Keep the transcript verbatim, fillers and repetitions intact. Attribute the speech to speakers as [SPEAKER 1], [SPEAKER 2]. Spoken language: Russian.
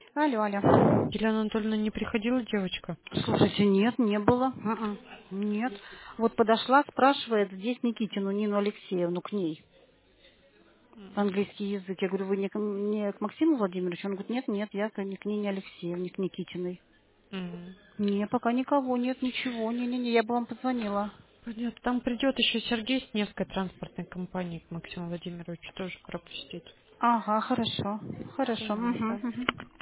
[SPEAKER 1] Алло, алло.
[SPEAKER 2] Елена Анатольевна не приходила, девочка?
[SPEAKER 1] Слушайте, нет, не было. М-м, Нет. Вот подошла, спрашивает здесь Никитину Нину Алексеевну к ней. Английский язык. Я говорю, вы не к, не к Максиму Владимировичу? Он говорит, нет, нет, я к, не к Нине Алексеевне, к Никитиной.
[SPEAKER 2] М.
[SPEAKER 1] Не, пока никого нет, ничего. Не-не-не, я бы вам позвонила.
[SPEAKER 2] Понятно. Там придет еще Сергей с Невской транспортной компании к Максиму Владимировичу тоже пропустить.
[SPEAKER 1] Ага, хорошо. Хорошо. Мгм,
[SPEAKER 2] Понятно.
[SPEAKER 1] мгм.